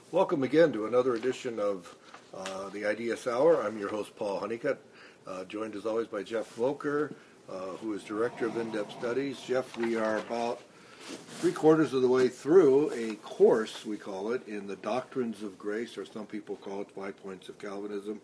Welcome again to another edition of the IDS Hour. I'm your host, Paul Honeycutt, joined as always by Jeff Volker, who is Director of In-Depth Studies. Jeff, we are about 3/4 of the way through a course, we call it, in the Doctrines of Grace, or some people call it 5 Points of Calvinism,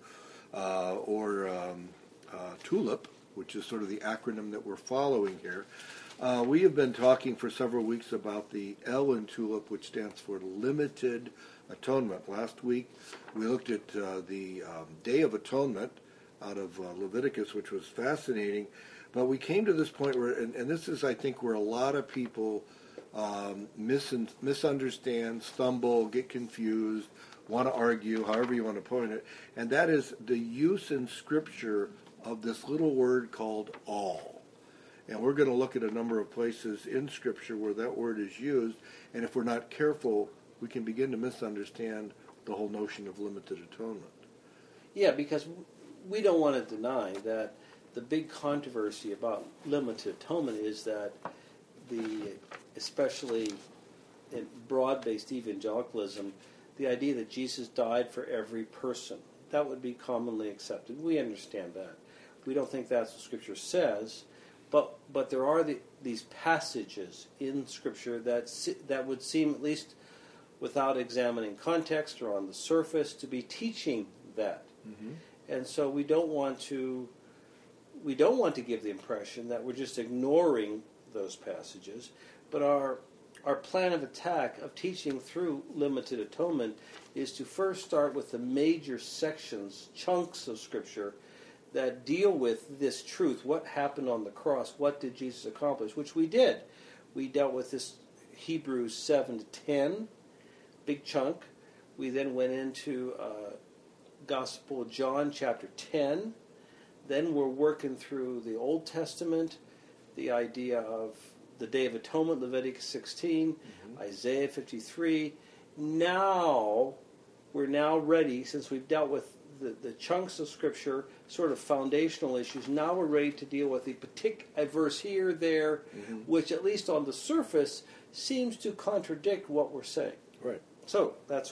or TULIP, which is sort of the acronym that we're following here. We have been talking for several weeks about the L in TULIP, which stands for Limited Atonement. Last week we looked at the Day of Atonement out of Leviticus, which was fascinating. But we came to this point where, and this is, I think, where a lot of people misunderstand, stumble, get confused, want to argue, however you want to point it, and that is the use in Scripture of this little word called all. And we're going to look at a number of places in Scripture where that word is used, and if we're not careful, we can begin to misunderstand the whole notion of limited atonement. Yeah, because we don't want to deny that the big controversy about limited atonement is that especially in broad-based evangelicalism, the idea that Jesus died for every person, that would be commonly accepted. We understand that. We don't think that's what Scripture says, but there are these passages in Scripture that would seem, at least without examining context or on the surface, to be teaching that. Mm-hmm. And so we don't want to give the impression that we're just ignoring those passages, but our plan of attack of teaching through limited atonement is to first start with the major sections, chunks of Scripture that deal with this truth. What happened on the cross? What did Jesus accomplish? Which we did. We dealt with this Hebrews 7 to 10, big chunk. We then went into Gospel of John chapter 10. Then we're working through the Old Testament, the idea of the Day of Atonement, Leviticus 16, mm-hmm. Isaiah 53. Now, we're now ready, since we've dealt with the chunks of Scripture, sort of foundational issues, now we're ready to deal with a verse here, there, mm-hmm. which at least on the surface seems to contradict what we're saying. Right. So that's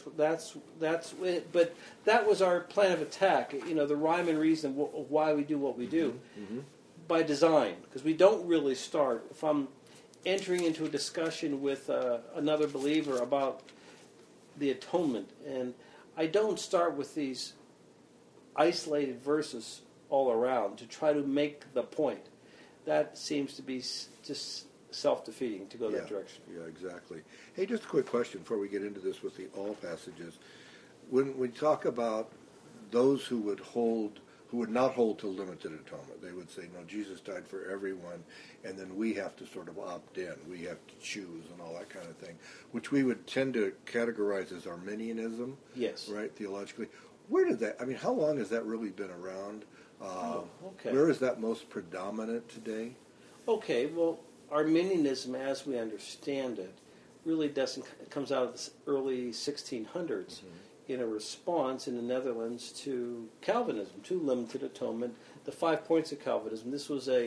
but that was our plan of attack. You know, the rhyme and reason of why we do what we do, mm-hmm. by design, because we don't really start. If I'm entering into a discussion with another believer about the atonement, and I don't start with these isolated verses all around to try to make the point. That seems to be just self-defeating to go that direction. Yeah, exactly. Hey, just a quick question before we get into this with the all passages. When we talk about those who would not hold to limited atonement, they would say, no, Jesus died for everyone, and then we have to sort of opt in. We have to choose and all that kind of thing, which we would tend to categorize as Arminianism. Yes. Right, theologically. Where did that, how long has that really been around? Okay. Where is that most predominant today? Okay, well, Arminianism, as we understand it, really comes out of the early 1600s mm-hmm. in a response in the Netherlands to Calvinism, to limited atonement, the 5 points of Calvinism. This was a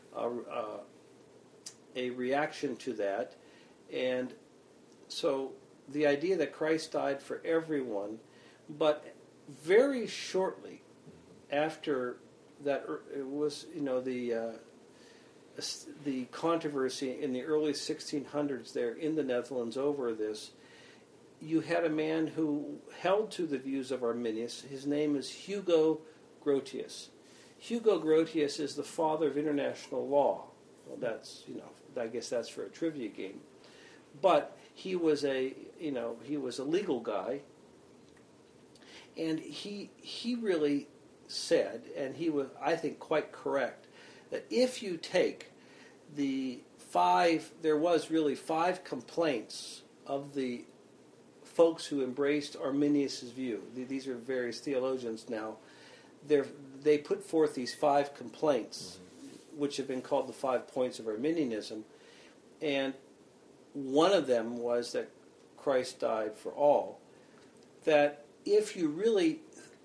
reaction to that, and so the idea that Christ died for everyone, but very shortly after that, it was, the controversy in the early 1600s there in the Netherlands over this, you had a man who held to the views of Arminius. His name is Hugo Grotius. Hugo Grotius is the father of international law. Well, that's, I guess that's for a trivia game. But he was a legal guy, and he really said, and he was, I think, quite correct, that if you take there was really 5 complaints of the folks who embraced Arminius' view. These are various theologians now. They put forth these 5 complaints, mm-hmm. which have been called the 5 points of Arminianism, and one of them was that Christ died for all. That if you really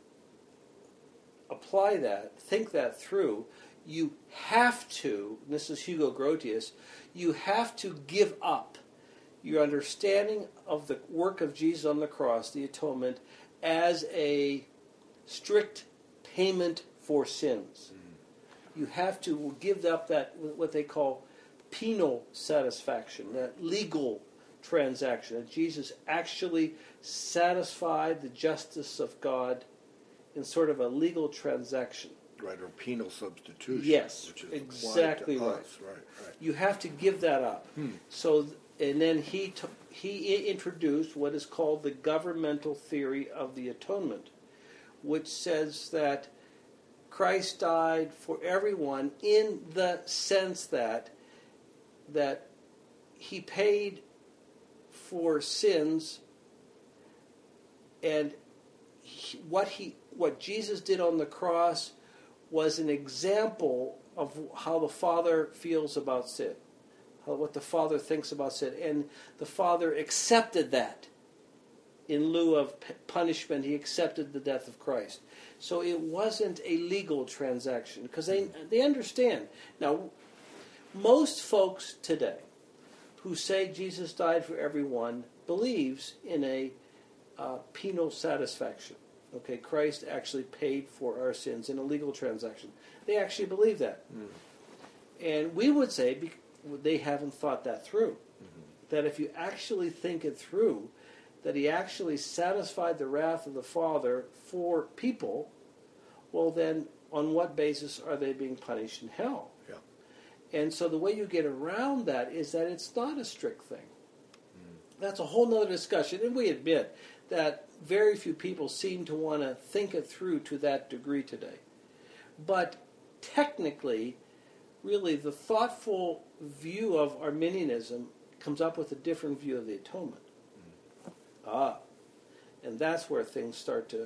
apply that, think that through, you have to, this is Hugo Grotius, you have to give up your understanding of the work of Jesus on the cross, the atonement, as a strict payment for sins. You have to give up that, what they call penal satisfaction, that legal transaction. That Jesus actually satisfied the justice of God in sort of a legal transaction. Right, or penal substitution. Yes, which is exactly applied to right. us. Right. You have to give that up. So, and then he introduced what is called the governmental theory of the atonement, which says that Christ died for everyone in the sense that he paid for sins, and what Jesus did on the cross was an example of how the Father feels about sin, what the Father thinks about sin, and the Father accepted that. In lieu of punishment, he accepted the death of Christ. So it wasn't a legal transaction, because they understand. Now, most folks today who say Jesus died for everyone believes in a penal satisfaction. Okay, Christ actually paid for our sins in a legal transaction. They actually believe that. And we would say they haven't thought that through. That if you actually think it through, that he actually satisfied the wrath of the Father for people, well then, on what basis are they being punished in hell? Yeah. And so the way you get around that is that it's not a strict thing. That's a whole nother discussion, and we admit that very few people seem to want to think it through to that degree today. But technically, really, the thoughtful view of Arminianism comes up with a different view of the atonement. And that's where things start to,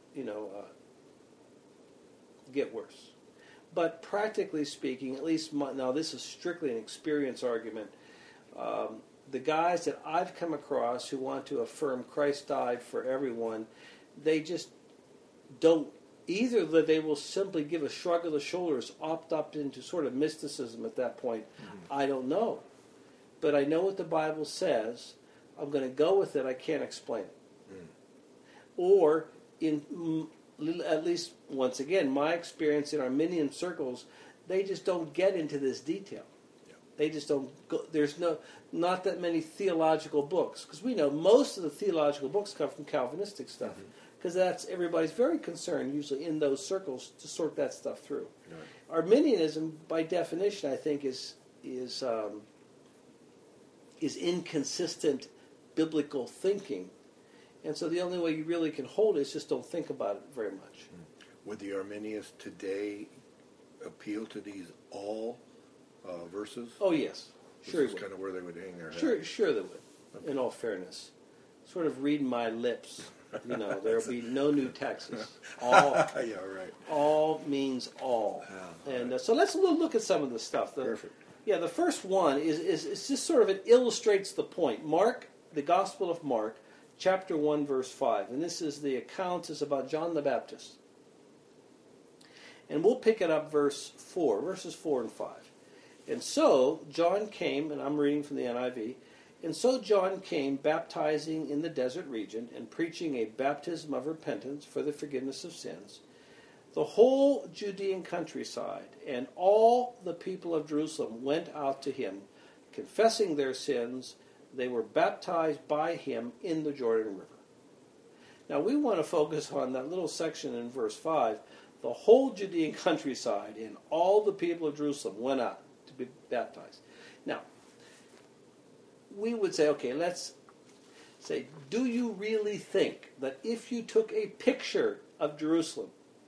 get worse. But practically speaking, at least now this is strictly an experience argument. The guys that I've come across who want to affirm Christ died for everyone, they just don't. Either that they will simply give a shrug of the shoulders, opt up into sort of mysticism at that point. I don't know. But I know what the Bible says. I'm going to go with it. I can't explain it. Or, at least, once again, my experience in Arminian circles, they just don't get into this detail. Yeah. They just don't go. There's not that many theological books. Because we know most of the theological books come from Calvinistic stuff. Because everybody's very concerned, usually in those circles, to sort that stuff through. Right. Arminianism, by definition, I think, is inconsistent biblical thinking, and so the only way you really can hold it is just don't think about it very much. Would the Arminians today appeal to these all verses? Oh yes, sure. This is kind of where they would hang their hat. Sure they would. Okay. In all fairness, sort of read my lips. There'll be no new Texas. All, yeah, right. All means all, and so let's look at some of the stuff. Perfect. Yeah, the first one is just sort of, it illustrates the point. Mark, the Gospel of Mark, chapter 1, verse 5. And this is the account is about John the Baptist. And we'll pick it up verses 4 and 5. And so John came, and I'm reading from the NIV, and so John came baptizing in the desert region and preaching a baptism of repentance for the forgiveness of sins. The whole Judean countryside and all the people of Jerusalem went out to him, confessing their sins. They were baptized by him in the Jordan River. Now we want to focus on that little section in verse 5. The whole Judean countryside and all the people of Jerusalem went out to be baptized. Now, we would say, okay, let's say, do you really think that if you took a picture of Jerusalem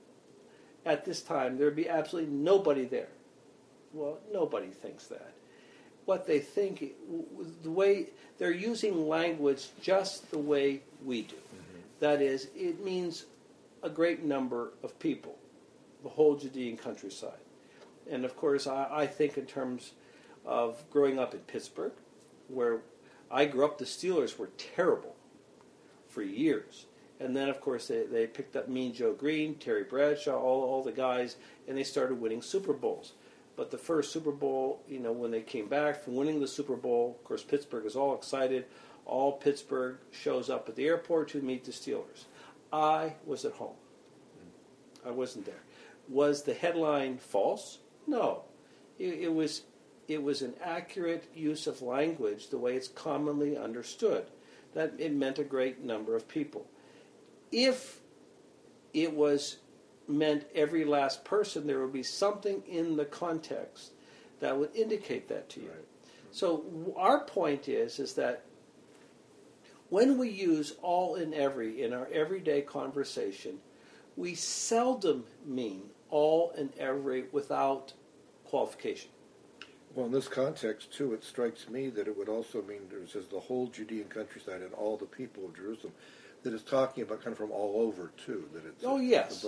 at this time, there would be absolutely nobody there? Well, nobody thinks that. What they think, the way they're using language just the way we do. That is, it means a great number of people, the whole Judean countryside. And of course, I think in terms of growing up in Pittsburgh, where I grew up, the Steelers were terrible for years. And then, of course, they picked up Mean Joe Green, Terry Bradshaw, all the guys, and they started winning Super Bowls. But the first Super Bowl, when they came back from winning the Super Bowl, of course, Pittsburgh is all excited. all Pittsburgh shows up at the airport to meet the Steelers. I was at home. I wasn't there. Was the headline false? No. It was an accurate use of language the way it's commonly understood. That it meant a great number of people. If it was meant every last person, there would be something in the context that would indicate that to you. Right. So our point is that when we use all and every in our everyday conversation, we seldom mean all and every without qualification. Well, in this context, too, it strikes me that it would also mean it says the whole Judean countryside and all the people of Jerusalem, that it's talking about kind of from all over, too. That it's Yes.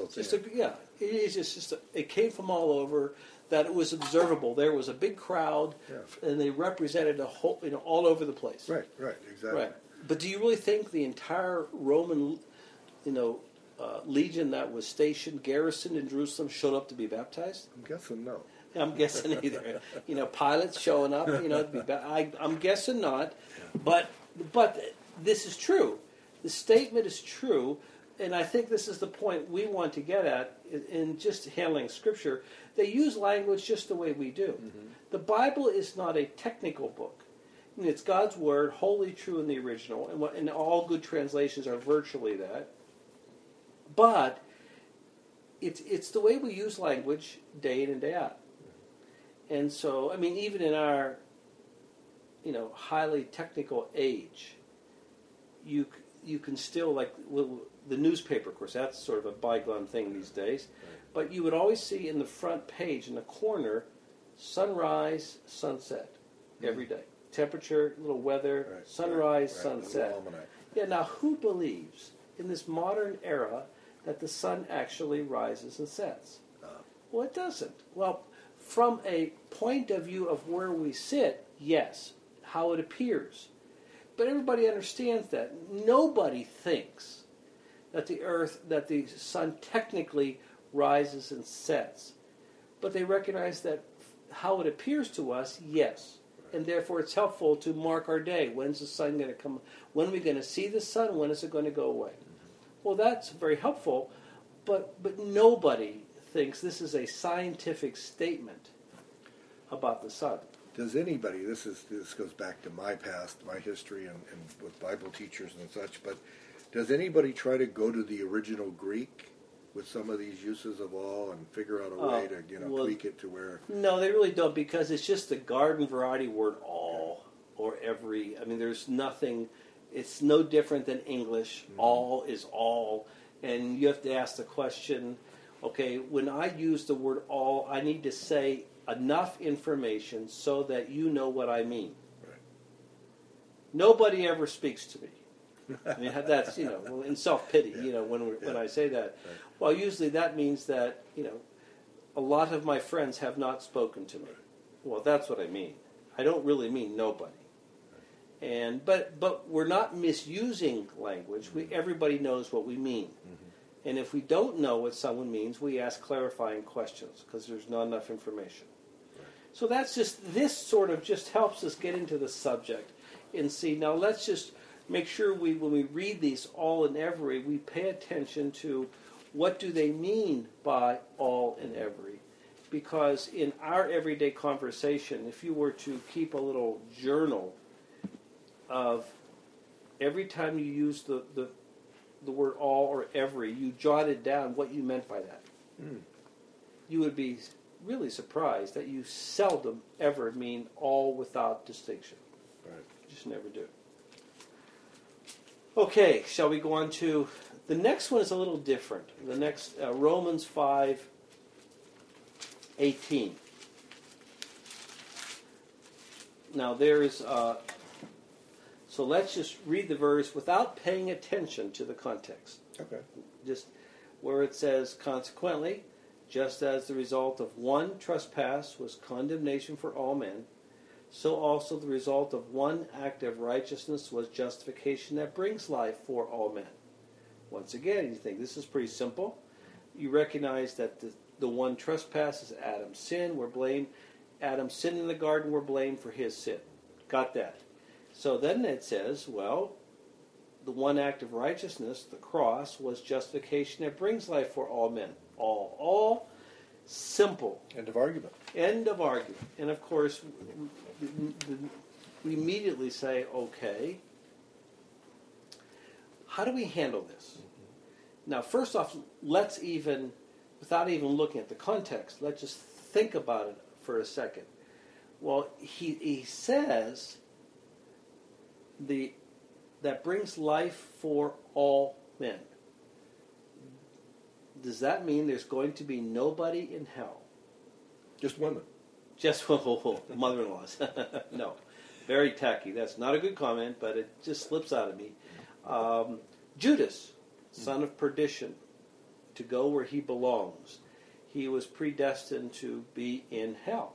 It came from all over, that it was observable. There was a big crowd, and they represented a whole, all over the place. Right, exactly. Right. But do you really think the entire Roman, legion that was stationed, garrisoned in Jerusalem, showed up to be baptized? I'm guessing no. I'm guessing either. Pilots showing up, to be I'm guessing not. But this is true. The statement is true, and I think this is the point we want to get at in just handling Scripture. They use language just the way we do. Mm-hmm. The Bible is not a technical book. It's God's Word, wholly true in the original, and all good translations are virtually that. But it's the way we use language day in and day out. And so, even in our, highly technical age, you can still, the newspaper, of course, that's sort of a bygone thing these days, but you would always see in the front page, in the corner, sunrise, sunset, every day. Temperature, little weather, sunrise, sunset. Yeah, now who believes in this modern era that the sun actually rises and sets? Well, it doesn't. Well, from a point of view of where we sit, yes, how it appears. But everybody understands that. Nobody thinks that the sun technically rises and sets. But they recognize that how it appears to us, yes. And therefore it's helpful to mark our day. When's the sun going to come? When are we going to see the sun? When is it going to go away? Well, that's very helpful, but nobody thinks this is a scientific statement about the sun. Does anybody, this goes back to my past, my history, and with Bible teachers and such, but does anybody try to go to the original Greek with some of these uses of all and figure out a way to tweak it to where... No, they really don't, because it's just the garden variety word all or every. There's nothing, it's no different than English. Mm-hmm. All is all. And you have to ask the question, okay, when I use the word all, I need to say enough information so that you know what I mean. Right. Nobody ever speaks to me. That's, in self-pity, when I say that. Right. Well, usually that means that, a lot of my friends have not spoken to me. Well, that's what I mean. I don't really mean nobody. And but we're not misusing language. Everybody knows what we mean. Mm-hmm. And if we don't know what someone means, we ask clarifying questions because there's not enough information. Right. So this sort of just helps us get into the subject and see. Now let's just make sure when we read these all and every, we pay attention to what do they mean by all and every. Because in our everyday conversation, if you were to keep a little journal of every time you use the word all or every, you jotted down what you meant by that. Mm. You would be really surprised that you seldom ever mean all without distinction. Right. You just never do. Okay, shall we go on to... The next one is a little different. The next, Romans 5:18. Now there is... So let's just read the verse without paying attention to the context. Okay. Just where it says, consequently, just as the result of one trespass was condemnation for all men, so also the result of one act of righteousness was justification that brings life for all men. Once again, you think this is pretty simple. You recognize that the one trespass is Adam's sin. We're blamed. Adam's sin in the garden, we're blamed for his sin. Got that. So then it says, well, the one act of righteousness, the cross, was justification that brings life for all men. All simple. End of argument. End of argument. And of course, we immediately say, okay, how do we handle this? Now, first off, let's even, without even looking at the context, let's just think about it for a second. Well, he says that brings life for all men. Does that mean there's going to be nobody in hell? Just women. Just mother-in-laws. No. Very tacky. That's not a good comment, but it just slips out of me. Judas, son of perdition, to go where he belongs. He was predestined to be in hell.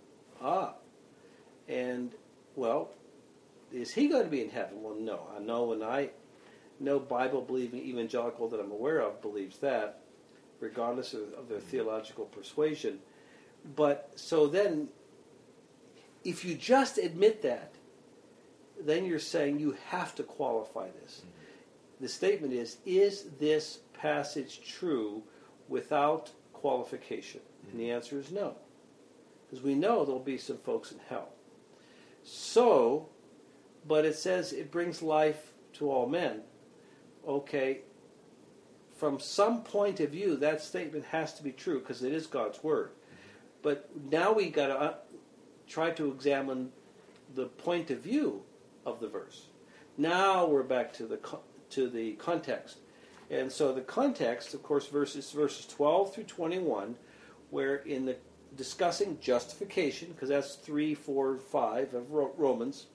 And, well, is he going to be in heaven? Well, no. I know, and no Bible-believing evangelical that I'm aware of believes that, regardless of their theological persuasion. But, so then, if you just admit that, then you're saying you have to qualify this. The statement is this passage true without qualification? And the answer is no. Because we know there'll be some folks in hell. So, but it says it brings life to all men. Okay, from some point of view, that statement has to be true because it is God's Word. But now we got to try to examine the point of view of the verse. Now we're back to the context. And so the context, of course, verses 12 through 21, where in the discussing justification, because that's 3, 4, 5 of Romans,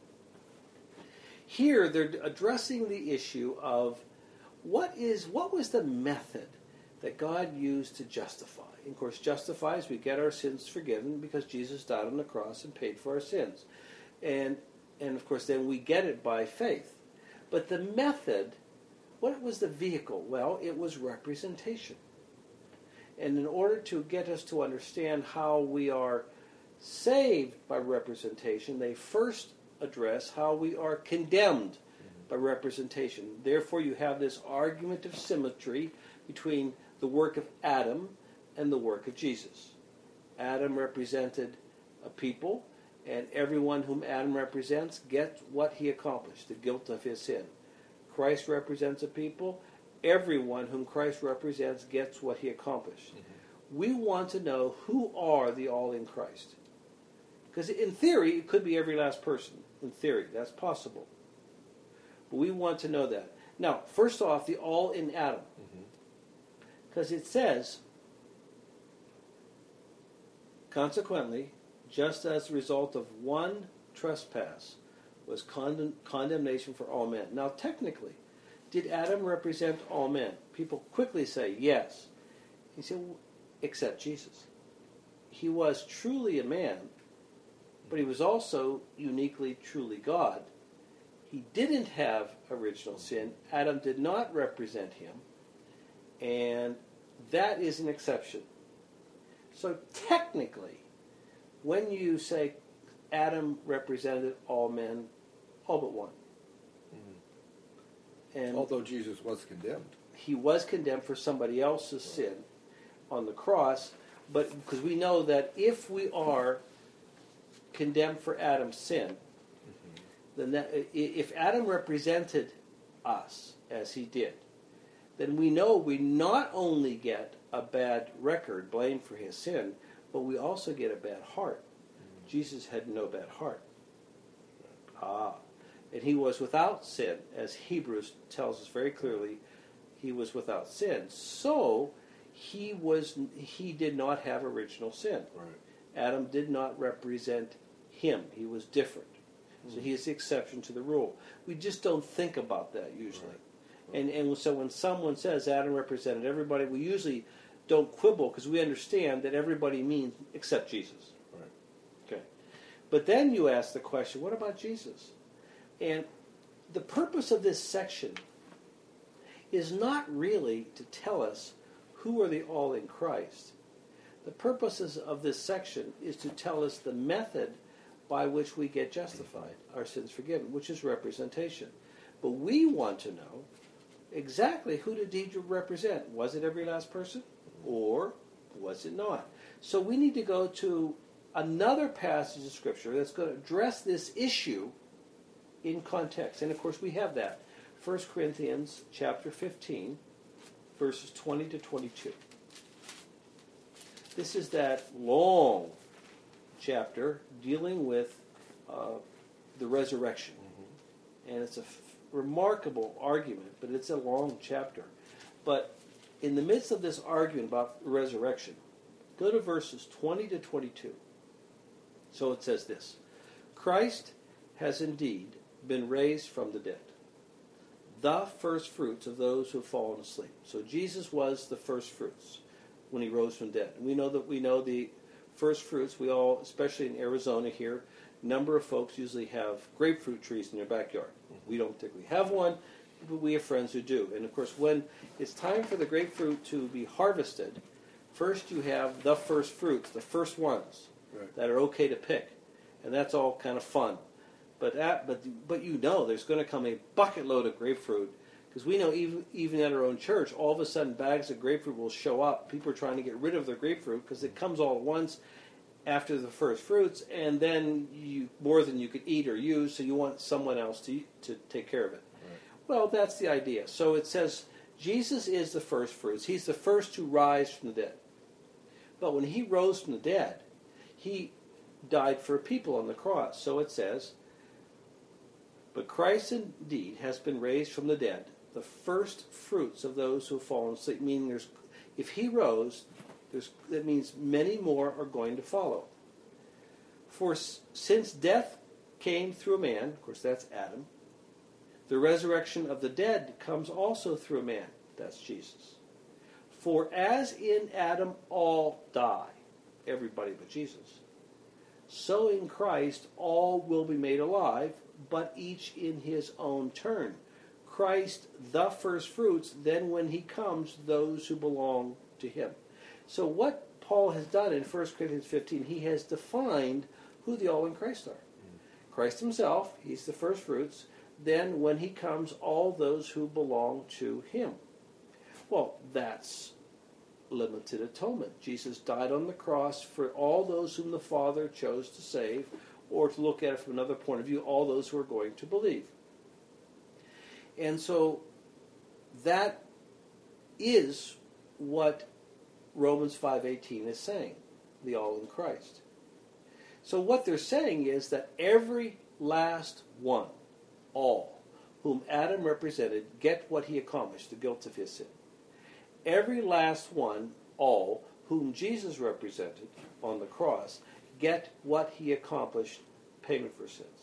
here they're addressing the issue of what was the method that God used to justify. And of course, justify is we get our sins forgiven because Jesus died on the cross and paid for our sins. And of course, then we get it by faith. But the method, what was the vehicle? Well, it was representation. And in order to get us to understand how we are saved by representation, they first address how we are condemned by representation. Therefore, you have this argument of symmetry between the work of Adam and the work of Jesus. Adam represented a people, and everyone whom Adam represents gets what he accomplished, the guilt of his sin. Christ represents a people. Everyone whom Christ represents gets what he accomplished. We want to know who are the all in Christ. Because in theory, it could be every last person. In theory, that's possible. But we want to know that. Now, first off, the all in Adam. Because it says, consequently, just as a result of one trespass was condemnation for all men. Now, technically, did Adam represent all men? People quickly say yes. He said, except Jesus. He was truly a man, but he was also uniquely, truly God. He didn't have original sin. Adam did not represent him, and that is an exception. So technically, when you say Adam represented all men, all but one. And although Jesus was condemned. He was condemned for somebody else's sin on the cross, but because we know that if we are condemned for Adam's sin, then if Adam represented us as he did, then we know we not only get a bad record, blamed for his sin, but we also get a bad heart. Jesus had no bad heart. And he was without sin, as Hebrews tells us very clearly, he was without sin. So he did not have original sin. Right. Adam did not represent him. He was different. So he is the exception to the rule. We just don't think about that usually. Right. And so when someone says Adam represented everybody, we usually don't quibble because we understand that everybody means except Jesus. Right. Okay. But then you ask the question, what about Jesus? And the purpose of this section is not really to tell us who are the all in Christ. The purposes of this section is to tell us the method by which we get justified, our sins forgiven, which is representation. But we want to know exactly who did he represent. Was it every last person, or was it not? So we need to go to another passage of Scripture that's going to address this issue in context. And of course we have that. 1 Corinthians chapter 15, verses 20 to 22. This is that long chapter dealing with the resurrection. And it's a remarkable argument, but it's a long chapter. But in the midst of this argument about the resurrection, go to verses 20 to 22. So it says this: Christ has indeed been raised from the dead, the first fruits of those who have fallen asleep. So Jesus was the first fruits when he rose from the dead. We know the first fruits. We all, especially in Arizona here, a number of folks usually have grapefruit trees in their backyard. We don't particularly have one, but we have friends who do. And of course, when it's time for the grapefruit to be harvested, first you have the first fruits, the first ones that are okay to pick, and that's all kind of fun. But you know there's going to come a bucket load of grapefruit, because we know even at our own church, all of a sudden bags of grapefruit will show up. People are trying to get rid of their grapefruit because it comes all at once after the first fruits, and then more than you could eat or use, so you want someone else to take care of it. Right. Well, that's the idea. So it says Jesus is the first fruits. He's the first to rise from the dead. But when he rose from the dead, he died for people on the cross. So it says, but Christ indeed has been raised from the dead, the first fruits of those who have fallen asleep. Meaning, if he rose, that means many more are going to follow. For since death came through a man, of course that's Adam, the resurrection of the dead comes also through a man, that's Jesus. For as in Adam all die, everybody but Jesus, so in Christ all will be made alive, but each in his own turn. Christ the first fruits, then when he comes, those who belong to him. So what Paul has done in 1 Corinthians 15, he has defined who the all in Christ are. Christ himself, he's the first fruits. Then when he comes, all those who belong to him. Well, that's limited atonement. Jesus died on the cross for all those whom the Father chose to save, or to look at it from another point of view, all those who are going to believe. And so that is what Romans 5:18 is saying, the all in Christ. So what they're saying is that every last one, all, whom Adam represented, get what he accomplished, the guilt of his sin. Every last one, all, whom Jesus represented on the cross, get what he accomplished, payment for sins.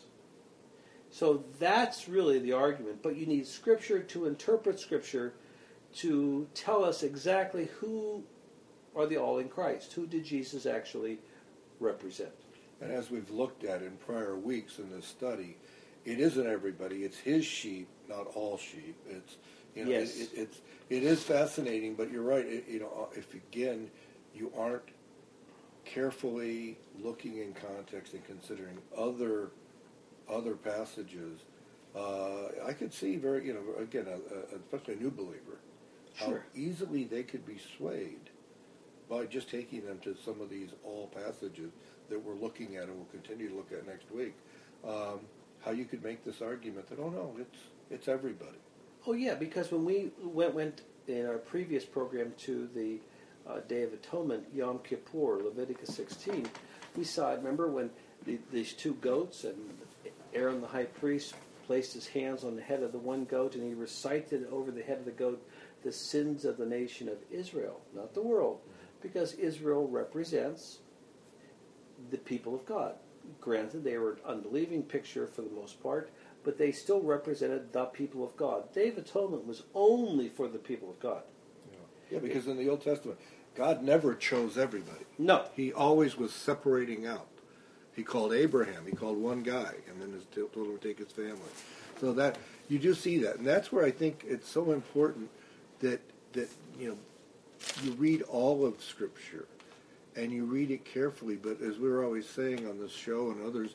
So that's really the argument, but you need Scripture to interpret Scripture to tell us exactly who are the all in Christ. Who did Jesus actually represent? And as we've looked at in prior weeks in this study, it isn't everybody. It's his sheep, not all sheep. It's yes. It is fascinating, but you're right. If again you aren't carefully looking in context and considering other passages, I could see very especially a new believer, how easily they could be swayed by just taking them to some of these all passages that we're looking at and we'll continue to look at next week. How you could make this argument that, oh no, it's everybody. Oh yeah, because when we went in our previous program to the Day of Atonement, Yom Kippur, Leviticus 16, we saw, remember when these two goats, and Aaron the high priest placed his hands on the head of the one goat and he recited over the head of the goat the sins of the nation of Israel, not the world, because Israel represents the people of God. Granted, they were an unbelieving picture for the most part, but they still represented the people of God. Day of Atonement was only for the people of God. Yeah, because in the Old Testament, God never chose everybody. No. He always was separating out. He called Abraham. He called one guy, and then told him to take his family. So that you do see that, and that's where I think it's so important that you read all of Scripture, and you read it carefully. But as we were always saying on this show and others,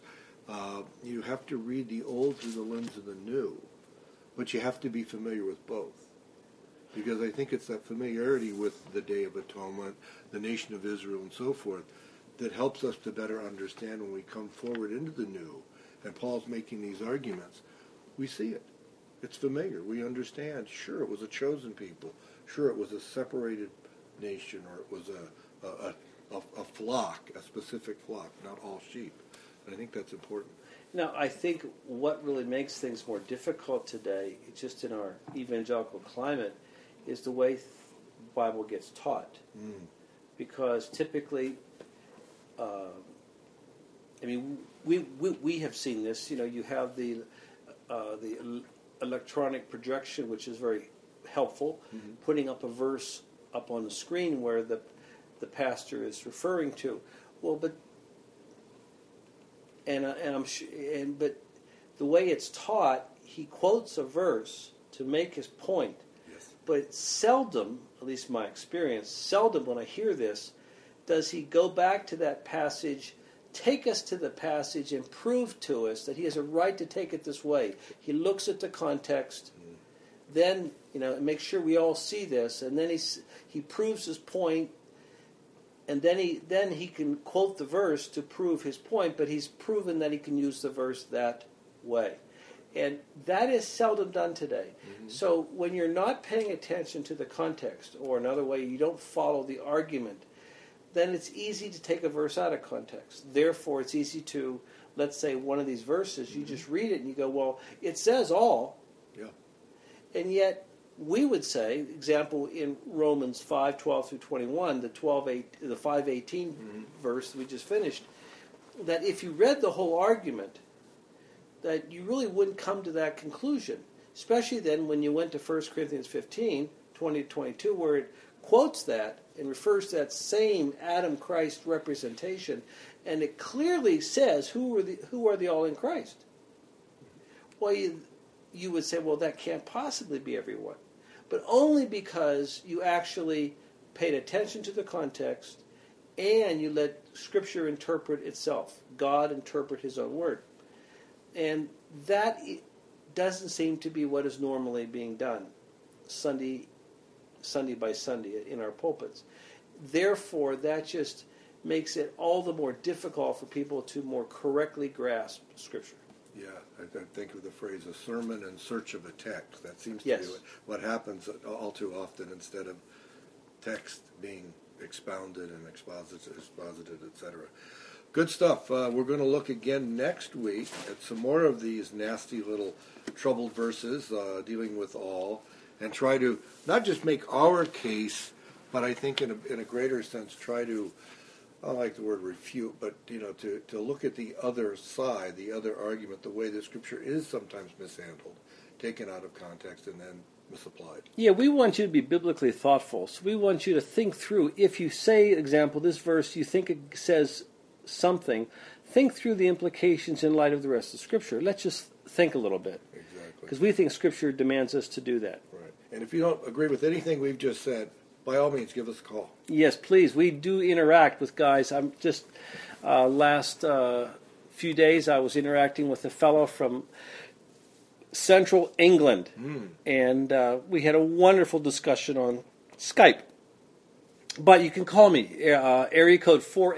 You have to read the old through the lens of the new, but you have to be familiar with both. Because I think it's that familiarity with the Day of Atonement, the nation of Israel, and so forth, that helps us to better understand when we come forward into the new, and Paul's making these arguments. We see it. It's familiar. We understand. Sure, it was a chosen people. Sure, it was a separated nation, or it was a flock, a specific flock, not all sheep. And I think that's important. Now, I think what really makes things more difficult today, just in our evangelical climate, is the way the Bible gets taught. Because typically, we have seen this. You know, you have the electronic projection, which is very helpful, putting up a verse up on the screen where the pastor is referring to. Well, but but the way it's taught, he quotes a verse to make his point. Yes. But seldom, at least my experience, seldom when I hear this, does he go back to that passage, take us to the passage, and prove to us that he has a right to take it this way. He looks at the context, then makes sure we all see this, and then he proves his point, and then he can quote the verse to prove his point, but he's proven that he can use the verse that way. And that is seldom done today. So when you're not paying attention to the context, or another way, you don't follow the argument, then it's easy to take a verse out of context. Therefore, it's easy to, let's say, one of these verses, you just read it and you go, well, it says all. Yeah. And yet, we would say, example, in Romans 5:12 through 21, the 5:18 verse we just finished, that if you read the whole argument, that you really wouldn't come to that conclusion. Especially then when you went to 1 Corinthians 15, 20 to 22, where it quotes that and refers to that same Adam-Christ representation, and it clearly says who are the all in Christ. Well, you would say, well, that can't possibly be everyone. But only because you actually paid attention to the context and you let Scripture interpret itself. God interpret His own Word. And that doesn't seem to be what is normally being done Sunday by Sunday in our pulpits. Therefore, that just makes it all the more difficult for people to more correctly grasp Scripture. Yeah, I think of the phrase, a sermon in search of a text. That seems to Yes. be what happens all too often, instead of text being expounded and exposited, etc. Good stuff. We're going to look again next week at some more of these nasty little troubled verses dealing with all, and try to not just make our case, but I think in a greater sense try to, I don't like the word refute, but to look at the other side, the other argument, the way the Scripture is sometimes mishandled, taken out of context, and then misapplied. Yeah, we want you to be biblically thoughtful. So we want you to think through. If you say, example, this verse, you think it says something, think through the implications in light of the rest of Scripture. Let's just think a little bit. Exactly. Because we think Scripture demands us to do that. Right. And if you don't agree with anything we've just said, by all means, give us a call. Yes, please. We do interact with guys. I'm just last few days I was interacting with a fellow from Central England, and we had a wonderful discussion on Skype. But you can call me, area code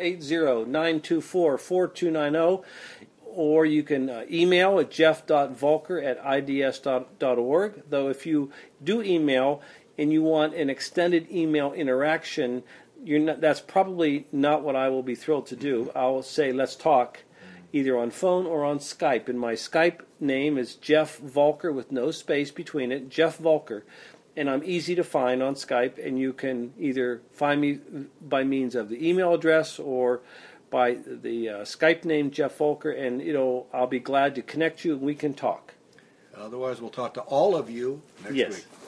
480-924-4290, or you can email at jeff.volker@ids.org. Though if you do email and you want an extended email interaction, that's probably not what I will be thrilled to do. I'll say, let's talk, either on phone or on Skype. And my Skype name is Jeff Volker with no space between it, Jeff Volker. And I'm easy to find on Skype, and you can either find me by means of the email address or by the Skype name, Jeff Volker, and I'll be glad to connect you and we can talk. Otherwise, we'll talk to all of you next week.